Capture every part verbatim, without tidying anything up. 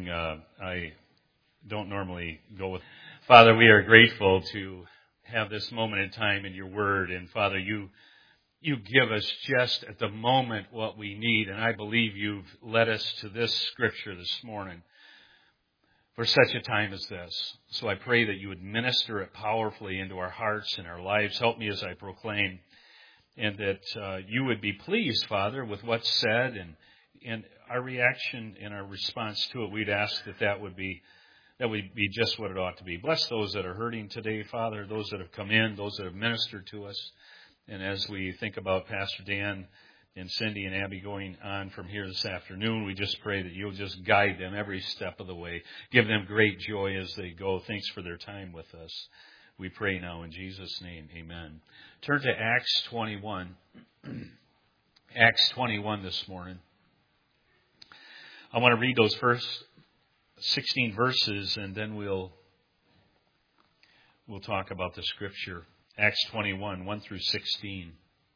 morning. Uh, I don't normally go with... Father, we are grateful to have this moment in time in your word. And Father, you you give us just at the moment what we need. And I believe you've led us to this scripture this morning for such a time as this. So I pray that you would minister it powerfully into our hearts and our lives. Help me as I proclaim. And that uh, you would be pleased, Father, with what's said and and our reaction and our response to it. We'd ask that that would be that would be just what it ought to be. Bless those that are hurting today, Father, those that have come in, those that have ministered to us. And as we think about Pastor Dan and Cindy and Abby going on from here this afternoon, we just pray that you'll just guide them every step of the way. Give them great joy as they go. Thanks for their time with us. We pray now in Jesus' name. Amen. Turn to Acts twenty-one. Acts twenty-one this morning. I want to read those first sixteen verses, and then we'll we'll talk about the scripture. Acts twenty-one, one through sixteen.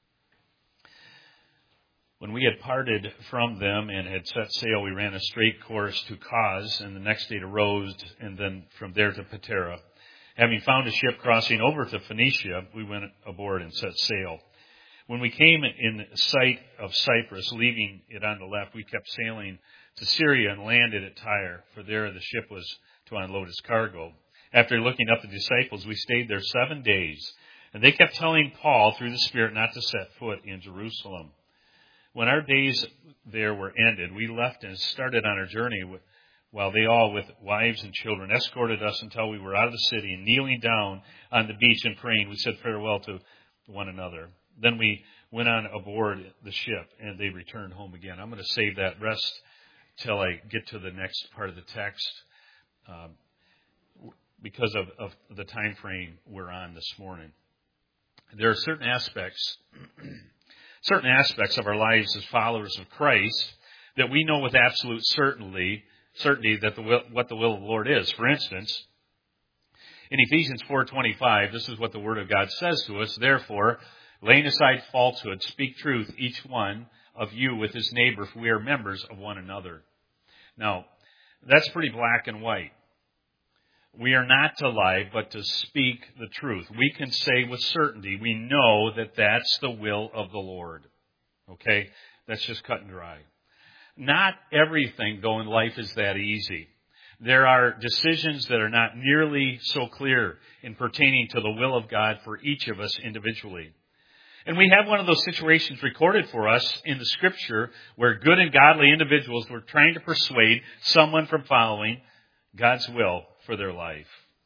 When we had parted from them and had set sail, we ran a straight course to Cos, and the next day to Rhodes, and then from there to Patara. Having found a ship crossing over to Phoenicia, we went aboard and set sail. When we came in sight of Cyprus, leaving it on the left, we kept sailing to Syria and landed at Tyre, for there the ship was to unload its cargo. After looking up the disciples, we stayed there seven days, and they kept telling Paul through the Spirit not to set foot in Jerusalem. When our days there were ended, we left and started on our journey, while they all, with wives and children, escorted us until we were out of the city, and kneeling down on the beach and praying, we said farewell to one another. Then we went on aboard the ship, and they returned home again. I'm going to save that rest till I get to the next part of the text, um, because of, of the time frame we're on this morning. There are certain aspects, certain aspects of our lives as followers of Christ that we know with absolute certainty, certainty that the will, what the will of the Lord is. For instance, in Ephesians four twenty-five, this is what the Word of God says to us. Therefore, laying aside falsehood, speak truth, each one of you with his neighbor, for we are members of one another. Now, that's pretty black and white. We are not to lie, but to speak the truth. We can say with certainty, we know that that's the will of the Lord. Okay? That's just cut and dry. Not everything, though, in life is that easy. There are decisions that are not nearly so clear in pertaining to the will of God for each of us individually. And we have one of those situations recorded for us in the Scripture where good and godly individuals were trying to persuade someone from following God's will for their life.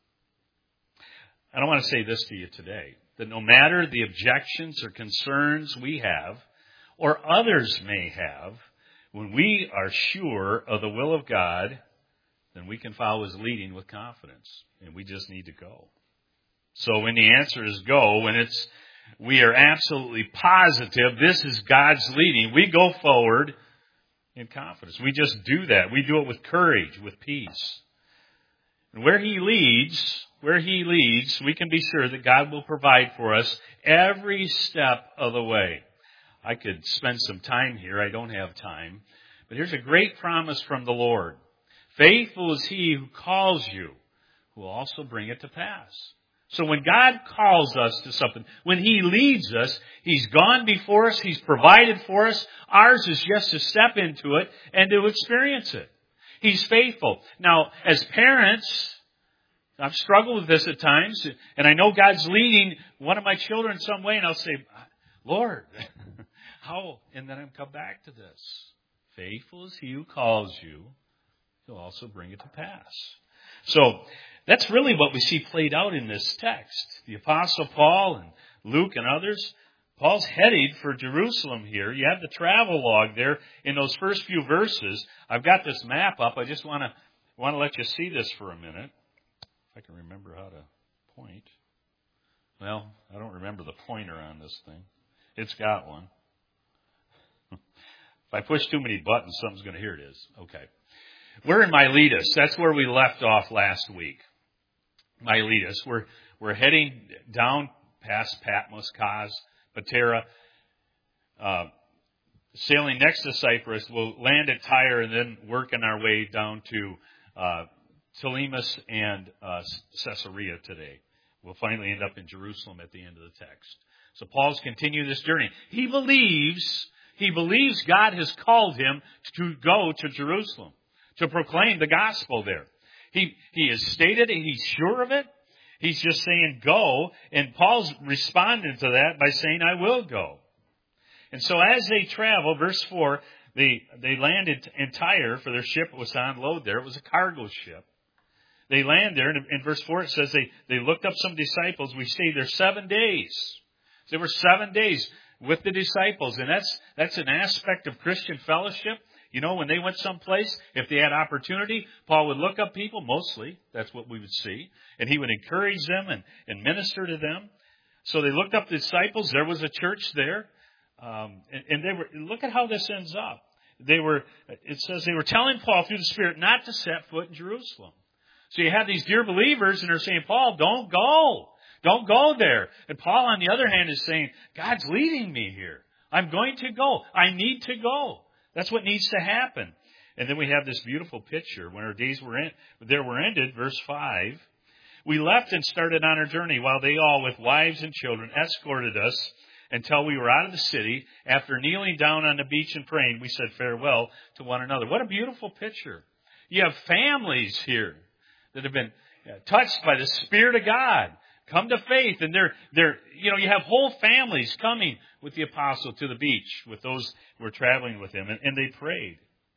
And I want to say this to you today, that no matter the objections or concerns we have, or others may have, when we are sure of the will of God, then we can follow His leading with confidence. And we just need to go. So when the answer is go, when it's we are absolutely positive this is God's leading, we go forward in confidence. We just do that. We do it with courage, with peace. And where He leads, where He leads, we can be sure that God will provide for us every step of the way. I could spend some time here. I don't have time. But here's a great promise from the Lord. Faithful is He who calls you, who will also bring it to pass. So when God calls us to something, when He leads us, He's gone before us, He's provided for us. Ours is just to step into it and to experience it. He's faithful. Now, as parents, I've struggled with this at times, and I know God's leading one of my children some way, and I'll say, Lord, how? And then I'll come back to this. Faithful is He who calls you, He'll also bring it to pass. So, that's really what we see played out in this text. The Apostle Paul and Luke and others, Paul's headed for Jerusalem here. You have the travel log there in those first few verses. I've got this map up. I just want to want to let you see this for a minute. If I can remember how to point. Well, I don't remember the pointer on this thing. It's got one. If I push too many buttons, something's going to, here it is. Okay. We're in Miletus. That's where we left off last week. Miletus. We're, we're heading down past Patmos, Kos, Patara, uh, sailing next to Cyprus, we'll land at Tyre and then working our way down to uh, Ptolemais and uh, Caesarea today. We'll finally end up in Jerusalem at the end of the text. So Paul's continued this journey. He believes, he believes God has called him to go to Jerusalem, to proclaim the gospel there. He, he has stated it, he's sure of it. He's just saying go, and Paul's responded to that by saying, I will go. And so as they travel, verse four, they, they landed in Tyre, for their ship was on load there. It was a cargo ship. They land there, and in verse four it says they, they looked up some disciples. We stayed there seven days. So there were seven days with the disciples, and that's that's an aspect of Christian fellowship. You know, when they went someplace, if they had opportunity, Paul would look up people, mostly, that's what we would see, and he would encourage them and, and minister to them. So they looked up the disciples. There was a church there, um, and, and they were. Look at how this ends up. They were. It says they were telling Paul through the Spirit not to set foot in Jerusalem. So you have these dear believers, and they're saying, Paul, don't go. Don't go there. And Paul, on the other hand, is saying, God's leading me here. I'm going to go. I need to go. That's what needs to happen. And then we have this beautiful picture. When our days were in, there were ended, verse five, we left and started on our journey while they all, with wives and children, escorted us until we were out of the city. After kneeling down on the beach and praying, we said farewell to one another. What a beautiful picture. You have families here that have been touched by the Spirit of God, come to faith, and they're, they're, you know, you have whole families coming with the apostle to the beach with those who were traveling with him, and, and they prayed.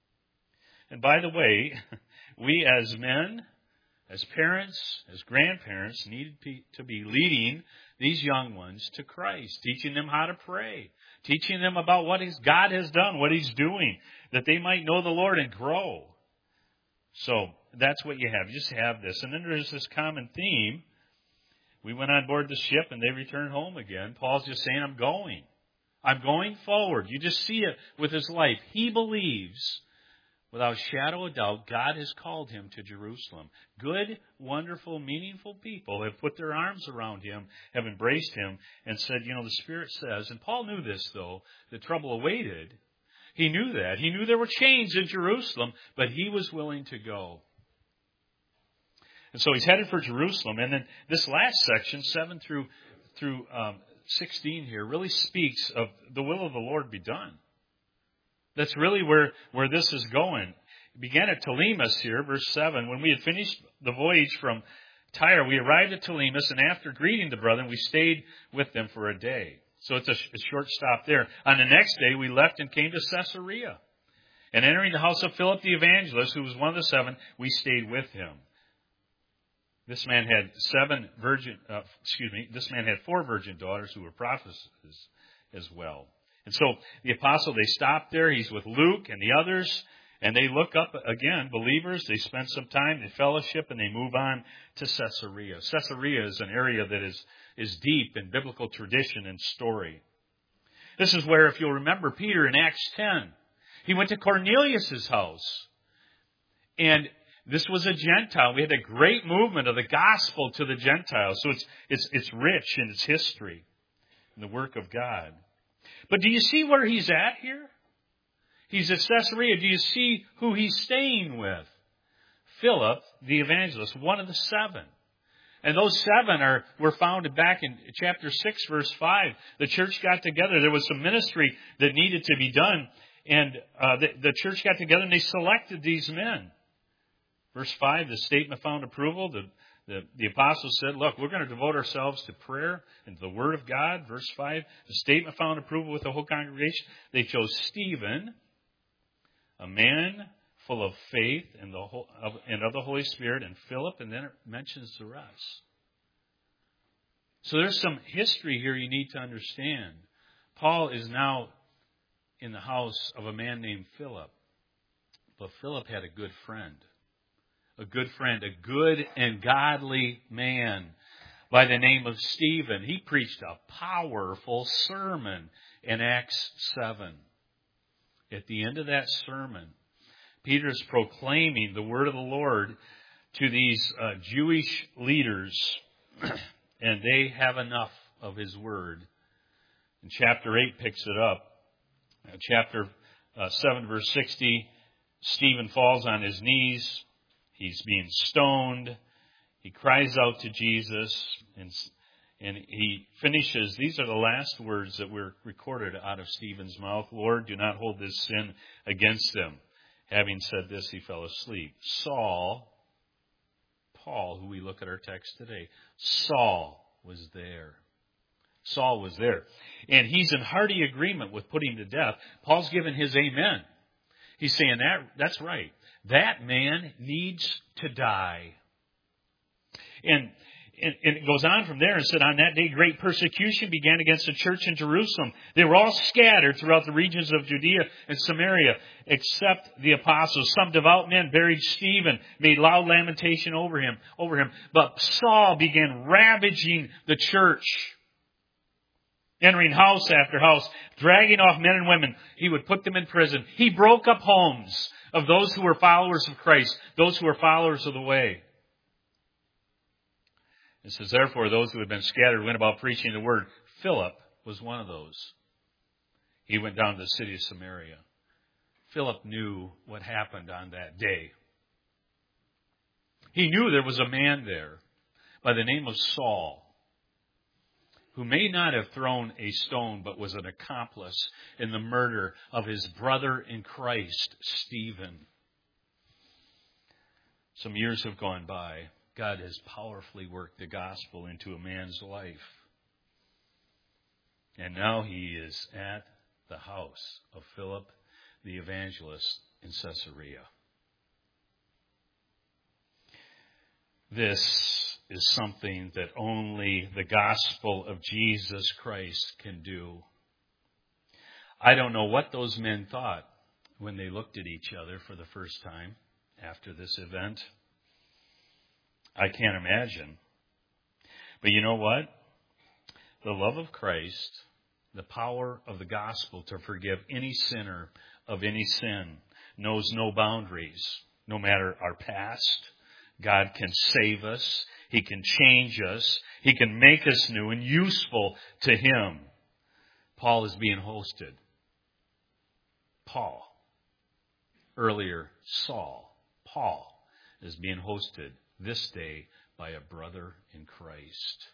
And by the way, we as men, as parents, as grandparents, need to be leading these young ones to Christ, teaching them how to pray, teaching them about what God has done, what He's doing, that they might know the Lord and grow. So that's what you have. You just have this. And then there's this common theme. We went on board the ship and they returned home again. Paul's just saying, I'm going. I'm going forward. You just see it with his life. He believes, without shadow of doubt, God has called him to Jerusalem. Good, wonderful, meaningful people have put their arms around him, have embraced him, and said, you know, the Spirit says, and Paul knew this, though, the trouble awaited. He knew that. He knew there were chains in Jerusalem, but he was willing to go. And so he's headed for Jerusalem. And then this last section, seven through through um, sixteen here, really speaks of the will of the Lord be done. That's really where, where this is going. It began at Ptolemais here, verse seven. When we had finished the voyage from Tyre, we arrived at Ptolemais, and after greeting the brethren, we stayed with them for a day. So it's a, a short stop there. On the next day, we left and came to Caesarea. And entering the house of Philip the evangelist, who was one of the seven, we stayed with him. This man had seven virgin, uh, excuse me, this man had four virgin daughters who were prophetesses as well. And so the apostle, they stopped there. He's with Luke and the others, and they look up again, believers. They spend some time in fellowship, and they move on to Caesarea. Caesarea is an area that is, is deep in biblical tradition and story. This is where, if you'll remember Peter in Acts ten, he went to Cornelius' house. And this was a Gentile. We had a great movement of the gospel to the Gentiles. So it's, it's, it's rich in its history and the work of God. But do you see where he's at here? He's at Caesarea. Do you see who he's staying with? Philip, the evangelist, one of the seven. And those seven are were founded back in chapter six, verse five. The church got together. There was some ministry that needed to be done. And uh, the, the church got together and they selected these men. Verse five, the statement found approval. The, the, the apostles said, look, we're going to devote ourselves to prayer and to the Word of God. Verse five, the statement found approval with the whole congregation. They chose Stephen, a man full of faith and, the whole, of, and of the Holy Spirit, and Philip, and then it mentions the rest. So there's some history here you need to understand. Paul is now in the house of a man named Philip. But Philip had a good friend. A good friend, a good and godly man by the name of Stephen. He preached a powerful sermon in Acts seven. At the end of that sermon, Peter is proclaiming the word of the Lord to these uh, Jewish leaders, and they have enough of his word. And chapter eight picks it up. Uh, chapter uh, seven, verse sixty, Stephen falls on his knees. He's being stoned. He cries out to Jesus, and, and he finishes. These are the last words that were recorded out of Stephen's mouth. Lord, do not hold this sin against them. Having said this, he fell asleep. Saul, Paul, who we look at our text today, Saul was there. Saul was there. And he's in hearty agreement with putting to death. Paul's given his amen. He's saying that that's right. That man needs to die. And, and, and it goes on from there and said, on that day great persecution began against the church in Jerusalem. They were all scattered throughout the regions of Judea and Samaria, except the apostles. Some devout men buried Stephen, made loud lamentation over him, over him. But Saul began ravaging the church, entering house after house, dragging off men and women. He would put them in prison. He broke up homes of those who were followers of Christ, those who were followers of the way. It says, therefore, those who had been scattered went about preaching the word. Philip was one of those. He went down to the city of Samaria. Philip knew what happened on that day. He knew there was a man there by the name of Saul, who may not have thrown a stone, but was an accomplice in the murder of his brother in Christ, Stephen. Some years have gone by. God has powerfully worked the gospel into a man's life. And now he is at the house of Philip the evangelist in Caesarea. This is something that only the gospel of Jesus Christ can do. I don't know what those men thought when they looked at each other for the first time after this event. I can't imagine. But you know what? The love of Christ, the power of the gospel to forgive any sinner of any sin, knows no boundaries. No matter our past, God can save us. He can change us. He can make us new and useful to Him. Paul is being hosted. Paul. Earlier, Saul. Paul is being hosted this day by a brother in Christ.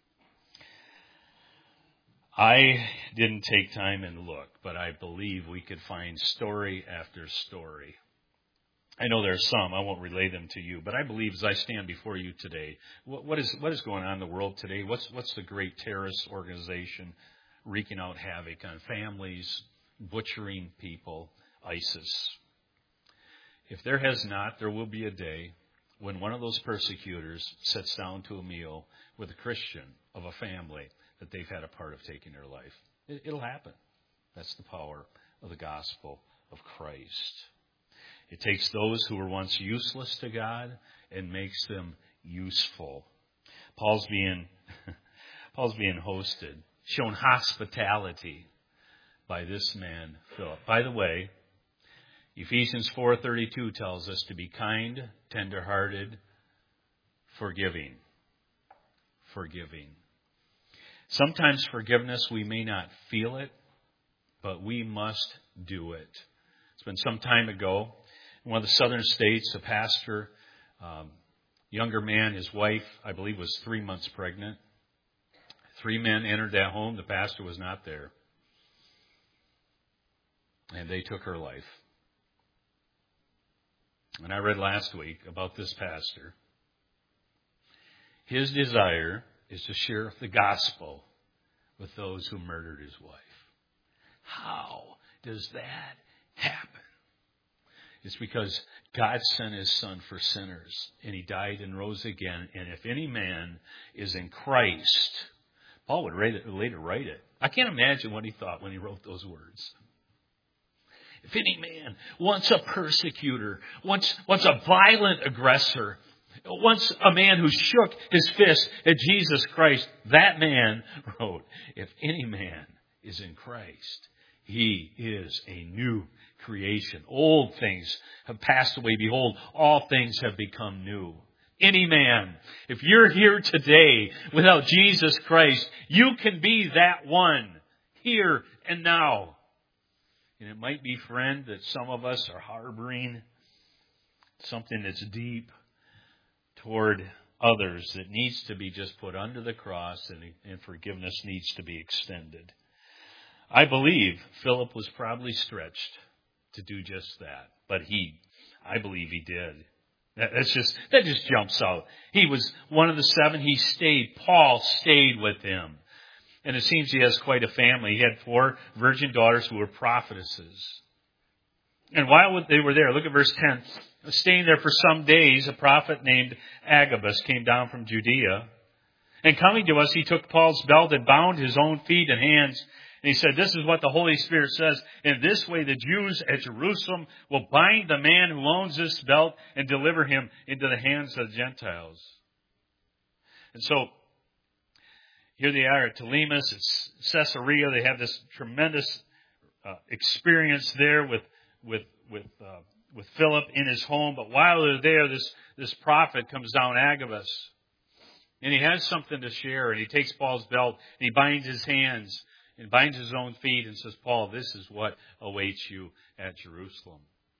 I didn't take time and look, but I believe we could find story after story. I know there are some, I won't relay them to you, but I believe as I stand before you today, what, what is what is going on in the world today? What's what's the great terrorist organization wreaking out havoc on families, butchering people, ISIS? If there has not, there will be a day when one of those persecutors sits down to a meal with a Christian of a family that they've had a part of taking their life. It, it'll happen. That's the power of the gospel of Christ. It takes those who were once useless to God and makes them useful. Paul's being, Paul's being hosted, shown hospitality by this man, Philip. By the way, Ephesians four thirty-two tells us to be kind, tender-hearted, forgiving. Forgiving. Sometimes forgiveness, we may not feel it, but we must do it. It's been some time ago. In one of the southern states, a pastor, um, younger man, his wife, I believe, was three months pregnant. Three men entered that home. The pastor was not there. And they took her life. And I read last week about this pastor. His desire is to share the gospel with those who murdered his wife. How does that happen? It's because God sent His Son for sinners, and He died and rose again. And if any man is in Christ, Paul would later write it. I can't imagine what he thought when he wrote those words. If any man wants a persecutor, wants, wants a violent aggressor, wants a man who shook his fist at Jesus Christ, that man wrote, if any man is in Christ, he is a new creation. Old things have passed away. Behold, all things have become new. Any man, if you're here today without Jesus Christ, you can be that one here and now. And it might be, friend, that some of us are harboring something that's deep toward others that needs to be just put under the cross, and, and forgiveness needs to be extended. I believe Philip was probably stretched to do just that. But he, I believe he did. That, that's just, that just jumps out. He was one of the seven. He stayed. Paul stayed with him. And it seems he has quite a family. He had four virgin daughters who were prophetesses. And while they were there, look at verse ten. Staying there for some days, a prophet named Agabus came down from Judea. And coming to us, he took Paul's belt and bound his own feet and hands. And he said, this is what the Holy Spirit says. In this way, the Jews at Jerusalem will bind the man who owns this belt and deliver him into the hands of the Gentiles. And so, here they are at Telemus, it's Caesarea. They have this tremendous uh, experience there with with with uh, with Philip in his home. But while they're there, this this prophet comes down, Agabus, and he has something to share. And he takes Paul's belt and he binds his hands and binds his own feet and says, "Paul, this is what awaits you at Jerusalem."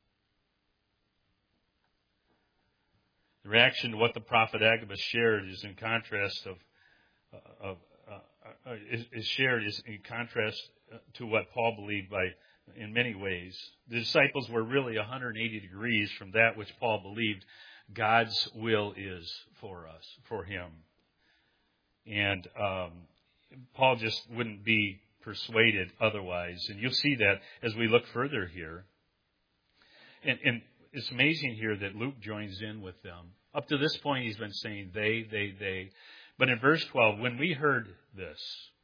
The reaction to what the prophet Agabus shared is in contrast of. Of, uh, uh, is, is shared is in contrast to what Paul believed by in many ways. The disciples were really one hundred eighty degrees from that which Paul believed God's will is for us, for him. And um, Paul just wouldn't be persuaded otherwise. And you'll see that as we look further here. And, and it's amazing here that Luke joins in with them. Up to this point, he's been saying they, they, they. But in verse twelve, when we heard this,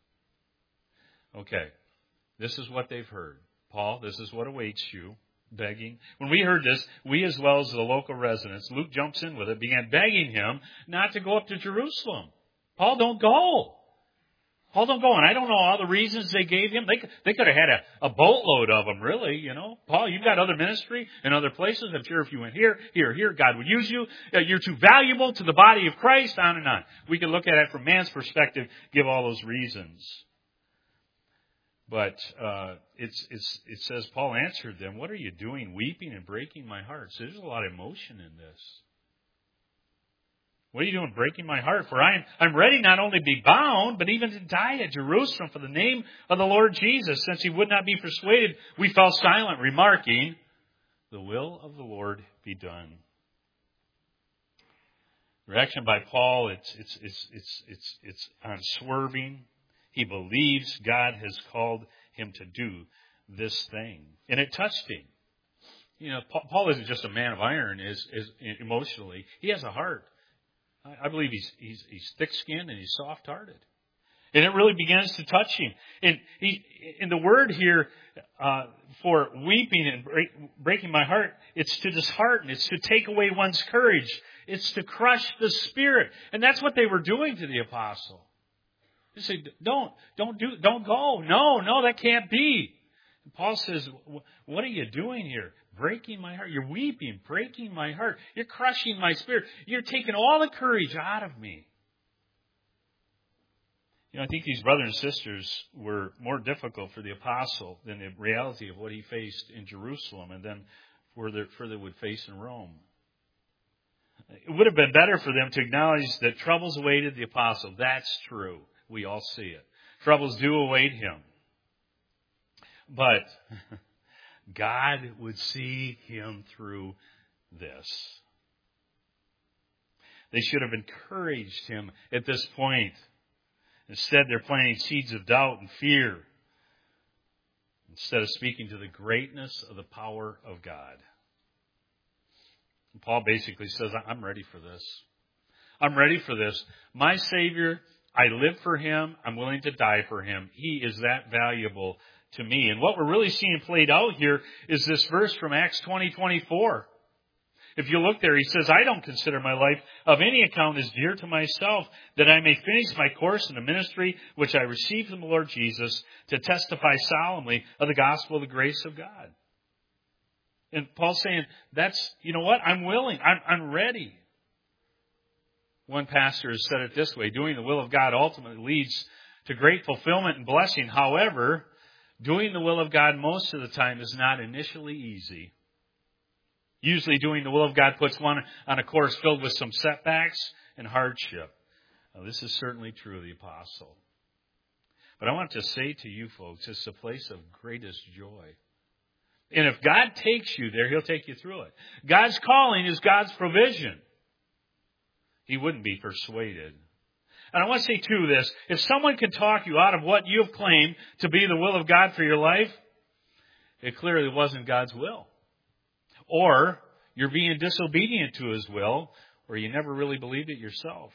okay, this is what they've heard. Paul, this is what awaits you, begging. When we heard this, we as well as the local residents, Luke jumps in with it, began begging him not to go up to Jerusalem. Paul, don't go. Paul, don't go. And I don't know all the reasons they gave him. They, they could have had a, a boatload of them, really, you know. Paul, you've got other ministry in other places. I'm sure if you went here, here, here, God would use you. You're too valuable to the body of Christ, on and on. We can look at it from man's perspective, give all those reasons. But uh, it's, it's, it says, Paul answered them, what are you doing, weeping and breaking my heart? So there's a lot of emotion in this. What are you doing, breaking my heart? For I am I'm ready not only to be bound, but even to die at Jerusalem for the name of the Lord Jesus. Since he would not be persuaded, we fell silent, remarking, the will of the Lord be done. Reaction by Paul, it's it's it's it's it's it's unswerving. He believes God has called him to do this thing. And it touched him. You know, Paul isn't just a man of iron is, is emotionally. He has a heart. I believe he's he's he's thick-skinned and he's soft-hearted, and it really begins to touch him. And he, in the word here uh, for weeping and break, breaking my heart, it's to dishearten, it's to take away one's courage, it's to crush the spirit, and that's what they were doing to the apostle. They say, "Don't don't do don't go, no no that can't be." And Paul says, "What are you doing here? Breaking my heart. You're weeping, breaking my heart. You're crushing my spirit. You're taking all the courage out of me." You know, I think these brothers and sisters were more difficult for the apostle than the reality of what he faced in Jerusalem and then further, further would face in Rome. It would have been better for them to acknowledge that troubles awaited the apostle. That's true. We all see it. Troubles do await him. But God would see him through this. They should have encouraged him at this point. Instead, they're planting seeds of doubt and fear instead of speaking to the greatness of the power of God. And Paul basically says, I'm ready for this. I'm ready for this. My Savior, I live for him. I'm willing to die for him. He is that valuable to me. And what we're really seeing played out here is this verse from Acts twenty twenty-four. If you look there, he says, I don't consider my life of any account as dear to myself, that I may finish my course in the ministry which I received from the Lord Jesus, to testify solemnly of the gospel of the grace of God. And Paul's saying, that's, you know what, I'm willing, I'm, I'm ready. One pastor has said it this way, doing the will of God ultimately leads to great fulfillment and blessing. However, Doing the will of God most of the time is not initially easy. Usually doing the will of God puts one on a course filled with some setbacks and hardship. Now, this is certainly true of the apostle. But I want to say to you folks, it's a place of greatest joy. And if God takes you there, He'll take you through it. God's calling is God's provision. He wouldn't be persuaded. And I want to say too this, if someone can talk you out of what you have claimed to be the will of God for your life, it clearly wasn't God's will. Or you're being disobedient to His will, or you never really believed it yourself.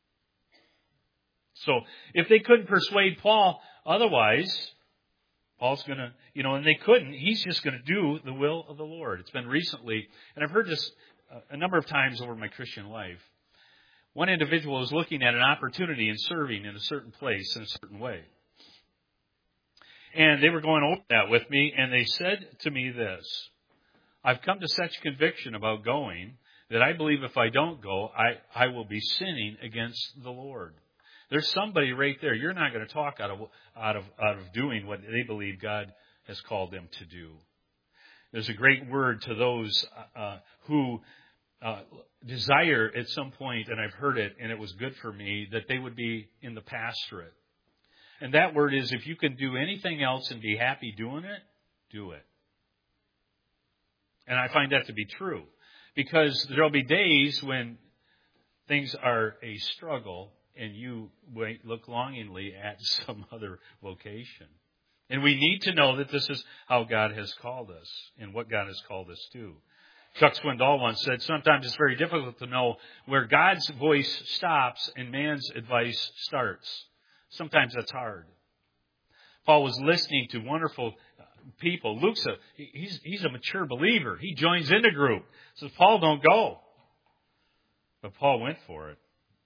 So if they couldn't persuade Paul otherwise, Paul's going to, you know, and they couldn't, he's just going to do the will of the Lord. It's been recently, and I've heard this a number of times over my Christian life. One individual was looking at an opportunity in serving in a certain place in a certain way. And they were going over that with me, and they said to me this, I've come to such conviction about going that I believe if I don't go, I, I will be sinning against the Lord. There's somebody right there. You're not going to talk out of, out of, out of doing what they believe God has called them to do. There's a great word to those uh, who uh, desire at some point, and I've heard it, and it was good for me, that they would be in the pastorate. And that word is, if you can do anything else and be happy doing it, do it. And I find that to be true. Because there'll be days when things are a struggle and you wait, look longingly at some other vocation. And we need to know that this is how God has called us and what God has called us to. Chuck Swindoll once said, sometimes it's very difficult to know where God's voice stops and man's advice starts. Sometimes that's hard. Paul was listening to wonderful people. Luke's a, he's, he's a mature believer. He joins in the group. Says, Paul, don't go. But Paul went for it.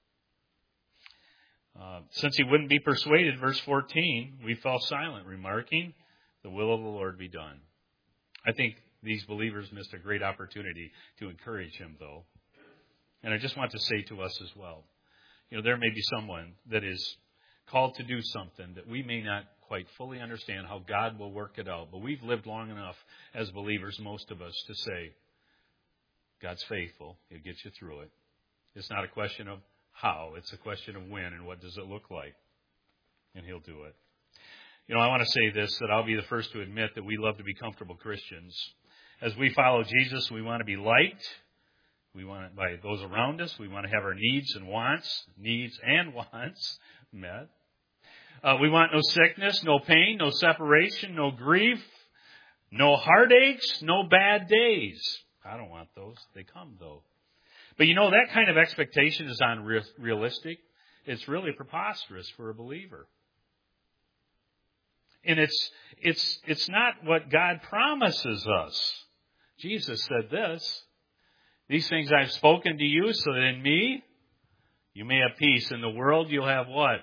Uh, since he wouldn't be persuaded, verse fourteen, we fell silent, remarking, the will of the Lord be done. I think these believers missed a great opportunity to encourage him, though. And I just want to say to us as well, you know, there may be someone that is called to do something that we may not quite fully understand how God will work it out. But we've lived long enough as believers, most of us, to say, God's faithful. He'll get you through it. It's not a question of how. It's a question of when and what does it look like. And He'll do it. You know, I want to say this, that I'll be the first to admit that we love to be comfortable Christians. As we follow Jesus, we want to be liked. We want it by those around us. We want to have our needs and wants, needs and wants met. Uh, we want no sickness, no pain, no separation, no grief, no heartaches, no bad days. I don't want those. They come, though. But you know, that kind of expectation is unrealistic. It's really preposterous for a believer. And it's, it's, it's not what God promises us. Jesus said this, these things I've spoken to you so that in me you may have peace. In the world you'll have what?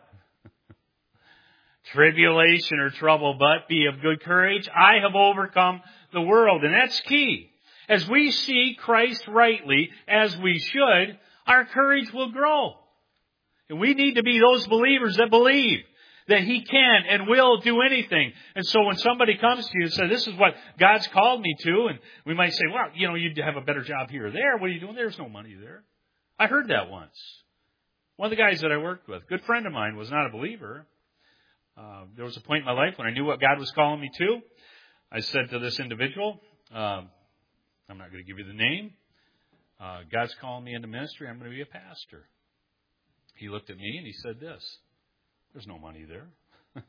Tribulation or trouble, but be of good courage. I have overcome the world. And that's key. As we see Christ rightly, as we should, our courage will grow. And we need to be those believers that believe that He can and will do anything. And so when somebody comes to you and says, this is what God's called me to, and we might say, well, you know, you'd have a better job here or there. What are you doing? There's no money there. I heard that once. One of the guys that I worked with, a good friend of mine, was not a believer. Uh, there was a point in my life when I knew what God was calling me to. I said to this individual, um, I'm not going to give you the name. Uh, God's calling me into ministry. I'm going to be a pastor. He looked at me and he said this, there's no money there.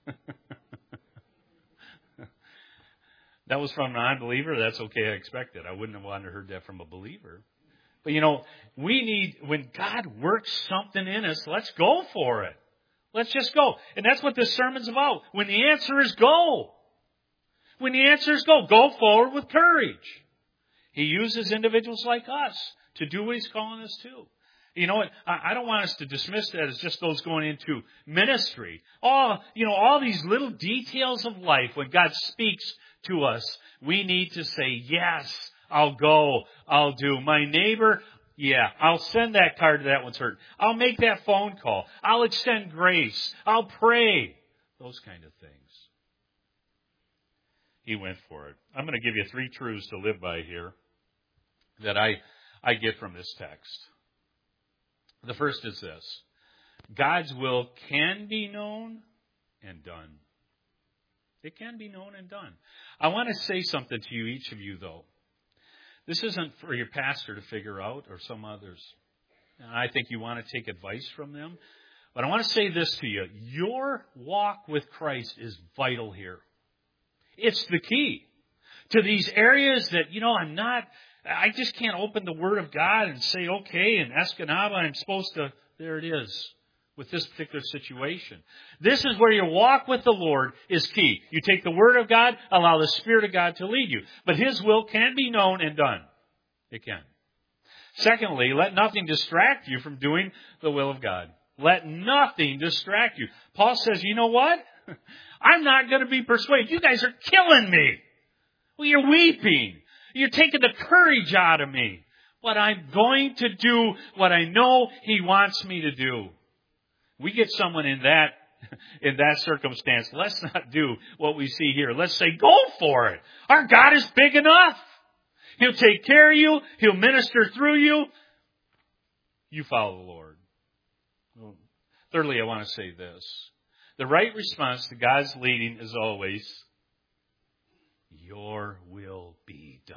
That was from a non-believer. That's okay. I expected. I wouldn't have wanted to heard that from a believer. But you know, we need, when God works something in us, let's go for it. Let's just go. And that's what this sermon's about. When the answer is go. When the answer is go, go forward with courage. He uses individuals like us to do what He's calling us to. You know what? I don't want us to dismiss that as just those going into ministry. All, you know, all these little details of life, when God speaks to us, we need to say, yes, I'll go, I'll do. My neighbor, yeah, I'll send that card to that one's hurt. I'll make that phone call. I'll extend grace. I'll pray. Those kind of things. he went for it. I'm going to give you three truths to live by here that I, I get from this text. The first is this. God's will can be known and done. It can be known and done. I want to say something to you, each of you, though. This isn't for your pastor to figure out or some others. And I think you want to take advice from them. But I want to say this to you. Your walk with Christ is vital here. It's the key to these areas that, you know, I'm not, I just can't open the Word of God and say, okay, in Escanaba, I'm supposed to, there it is, with this particular situation. This is where your walk with the Lord is key. You take the Word of God, allow the Spirit of God to lead you. But His will can be known and done. It can. Secondly, let nothing distract you from doing the will of God. Let nothing distract you. Paul says, you know what? I'm not going to be persuaded. You guys are killing me. Well, you're weeping. You're taking the courage out of me. But I'm going to do what I know He wants me to do. We get someone in that, in that circumstance. Let's not do what we see here. Let's say, go for it. Our God is big enough. He'll take care of you. He'll minister through you. You follow the Lord. Well, thirdly, I want to say this. The right response to God's leading is always, your will be done.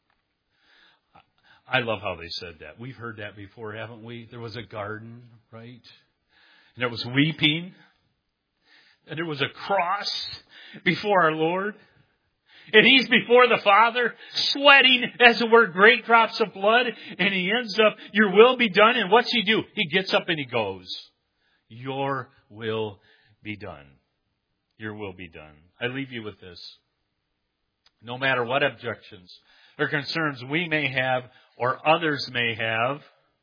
I love how they said that. We've heard that before, haven't we? There was a garden, right? And there was weeping. And there was a cross before our Lord. And He's before the Father, sweating, as it were, great drops of blood. And He ends up, your will be done. And what's He do? He gets up and He goes. Your will be done. Your will be done. I leave you with this. No matter what objections or concerns we may have or others may have,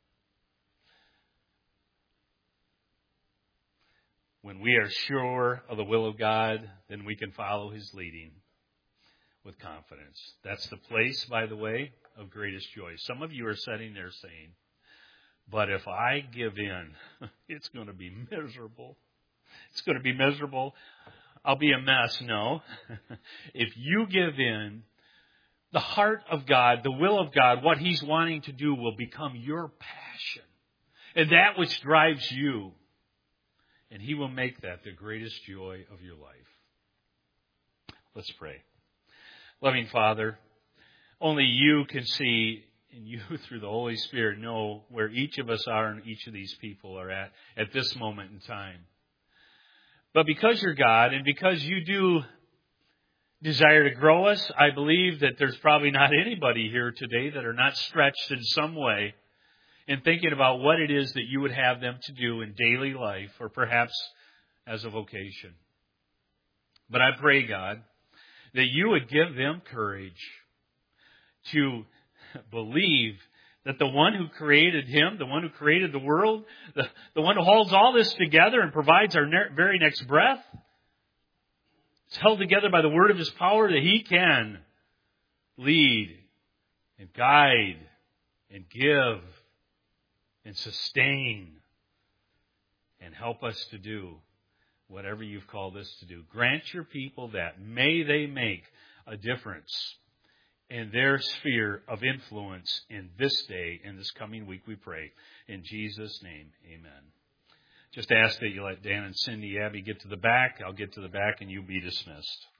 when we are sure of the will of God, then we can follow His leading with confidence. That's the place, by the way, of greatest joy. Some of you are sitting there saying, but if I give in, it's going to be miserable. It's going to be miserable. I'll be a mess. No. If you give in, the heart of God, the will of God, what He's wanting to do will become your passion. And that which drives you. And He will make that the greatest joy of your life. Let's pray. Loving Father, only You can see, and You through the Holy Spirit know where each of us are and each of these people are at at this moment in time. But because You're God and because You do desire to grow us, I believe that there's probably not anybody here today that are not stretched in some way in thinking about what it is that You would have them to do in daily life or perhaps as a vocation. But I pray, God, that You would give them courage to believe that the one who created him, the one who created the world, the, the one who holds all this together and provides our ne- very next breath, it's held together by the word of His power, that He can lead and guide and give and sustain and help us to do whatever You've called us to do. Grant Your people that. May they make a difference in their sphere of influence in this day, in this coming week, we pray. In Jesus' name, amen. Just ask that you let Dan and Cindy, Abby get to the back. I'll get to the back and you'll be dismissed.